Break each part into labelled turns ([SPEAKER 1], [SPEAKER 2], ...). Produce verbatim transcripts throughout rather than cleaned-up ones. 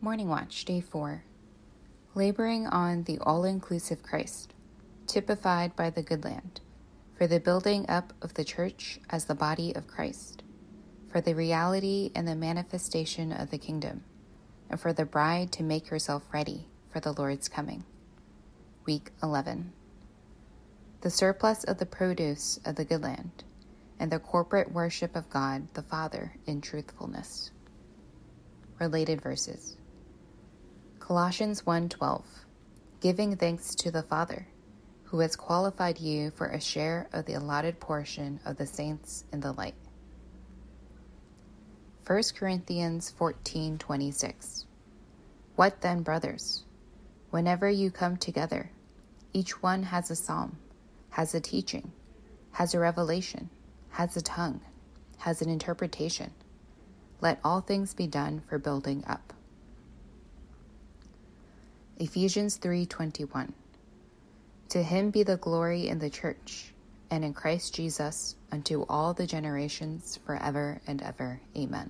[SPEAKER 1] Morning Watch, Day four. Laboring on the all-inclusive Christ, typified by the good land, for the building up of the church as the body of Christ, for the reality and the manifestation of the kingdom, and for the bride to make herself ready for the Lord's coming. Week eleven. The surplus of the produce of the good land, and the corporate worship of God the Father in truthfulness. Related verses. Colossians one twelve, giving thanks to the Father, who has qualified you for a share of the allotted portion of the saints in the light. First Corinthians fourteen twenty-six. What then, brothers? Whenever you come together, each one has a psalm, has a teaching, has a revelation, has a tongue, has an interpretation. Let all things be done for building up. Ephesians three twenty-one. To him be the glory in the church, and in Christ Jesus, unto all the generations forever and ever. Amen.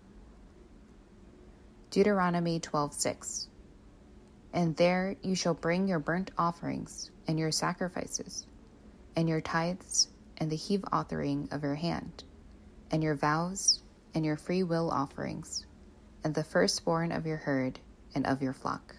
[SPEAKER 1] Deuteronomy twelve six. And there you shall bring your burnt offerings, and your sacrifices, and your tithes, and the heave offering of your hand, and your vows, and your free will offerings, and the firstborn of your herd and of your flock.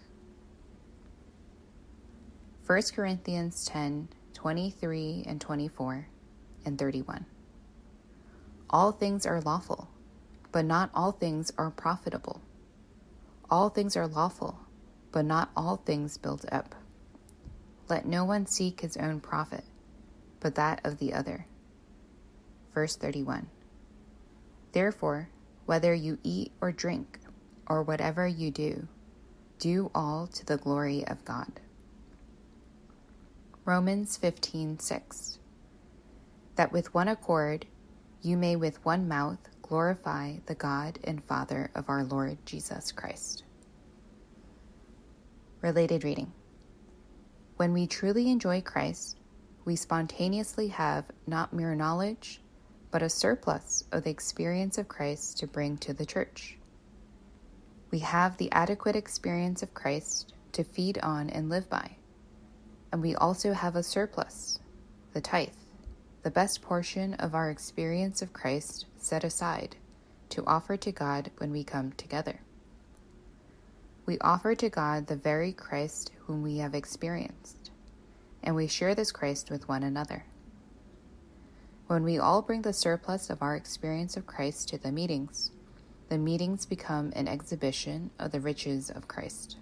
[SPEAKER 1] First Corinthians ten twenty-three and twenty-four and thirty-one. All things are lawful, but not all things are profitable. All things are lawful, but not all things build up. Let no one seek his own profit, but that of the other. Verse thirty-one. Therefore, whether you eat or drink, or whatever you do, do all to the glory of God. Romans fifteen six. That with one accord you may with one mouth glorify the God and Father of our Lord Jesus Christ. Related reading. When we truly enjoy Christ, we spontaneously have not mere knowledge, but a surplus of the experience of Christ to bring to the church. We have the adequate experience of Christ to feed on and live by. And we also have a surplus, the tithe, the best portion of our experience of Christ set aside to offer to God when we come together. We offer to God the very Christ whom we have experienced, and we share this Christ with one another. When we all bring the surplus of our experience of Christ to the meetings, the meetings become an exhibition of the riches of Christ.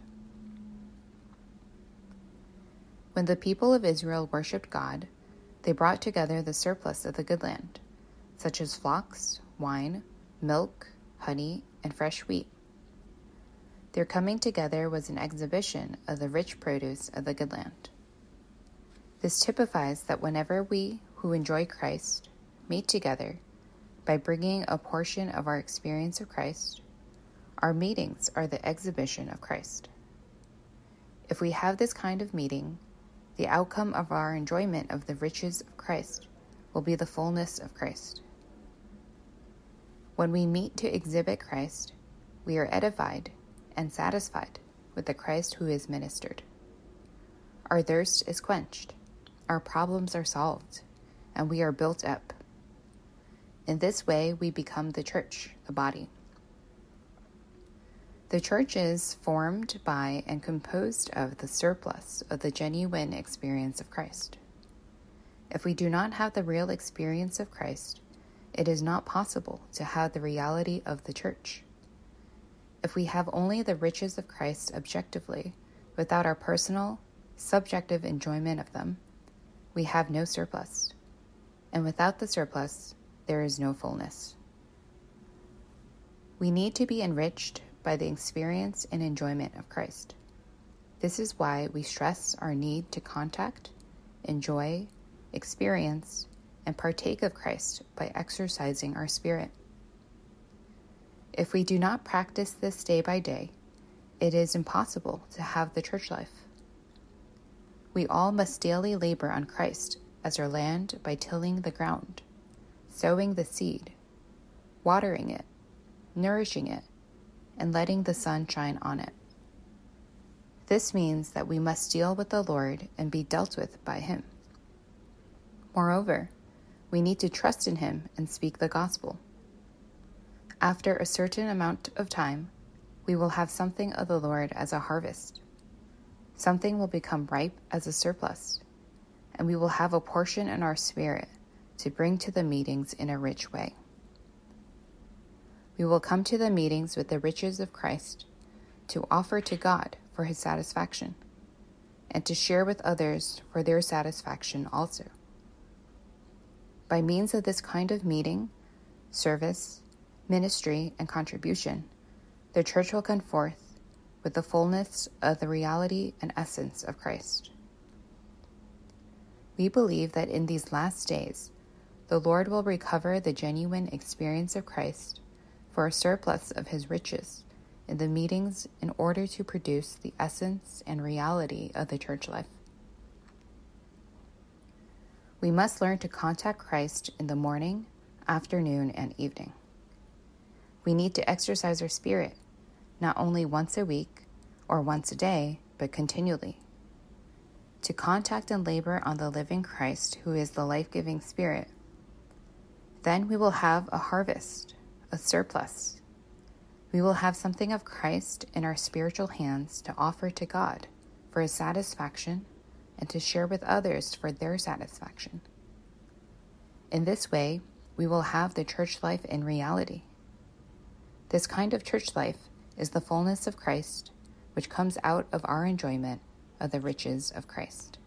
[SPEAKER 1] When the people of Israel worshipped God, they brought together the surplus of the good land, such as flocks, wine, milk, honey, and fresh wheat. Their coming together was an exhibition of the rich produce of the good land. This typifies that whenever we, who enjoy Christ, meet together by bringing a portion of our experience of Christ, our meetings are the exhibition of Christ. If we have this kind of meeting, the outcome of our enjoyment of the riches of Christ will be the fullness of Christ. When we meet to exhibit Christ, we are edified and satisfied with the Christ who is ministered. Our thirst is quenched, our problems are solved, and we are built up. In this way, we become the church, the body. The church is formed by and composed of the surplus of the genuine experience of Christ. If we do not have the real experience of Christ, it is not possible to have the reality of the church. If we have only the riches of Christ objectively, without our personal, subjective enjoyment of them, we have no surplus. And without the surplus, there is no fullness. We need to be enriched by the experience and enjoyment of Christ. This is why we stress our need to contact, enjoy, experience, and partake of Christ by exercising our spirit. If we do not practice this day by day, it is impossible to have the church life. We all must daily labor on Christ as our land by tilling the ground, sowing the seed, watering it, nourishing it, and letting the sun shine on it. This means that we must deal with the Lord and be dealt with by Him. Moreover, we need to trust in Him and speak the gospel. After a certain amount of time, we will have something of the Lord as a harvest. Something will become ripe as a surplus, and we will have a portion in our spirit to bring to the meetings in a rich way. We will come to the meetings with the riches of Christ to offer to God for His satisfaction, and to share with others for their satisfaction also. By means of this kind of meeting, service, ministry, and contribution, the church will come forth with the fullness of the reality and essence of Christ. We believe that in these last days, the Lord will recover the genuine experience of Christ for a surplus of His riches in the meetings in order to produce the essence and reality of the church life. We must learn to contact Christ in the morning, afternoon, and evening. We need to exercise our spirit, not only once a week or once a day, but continually. To contact and labor on the living Christ, who is the life-giving Spirit. Then we will have a harvest, a surplus. We will have something of Christ in our spiritual hands to offer to God for His satisfaction and to share with others for their satisfaction. In this way, we will have the church life in reality. This kind of church life is the fullness of Christ, which comes out of our enjoyment of the riches of Christ.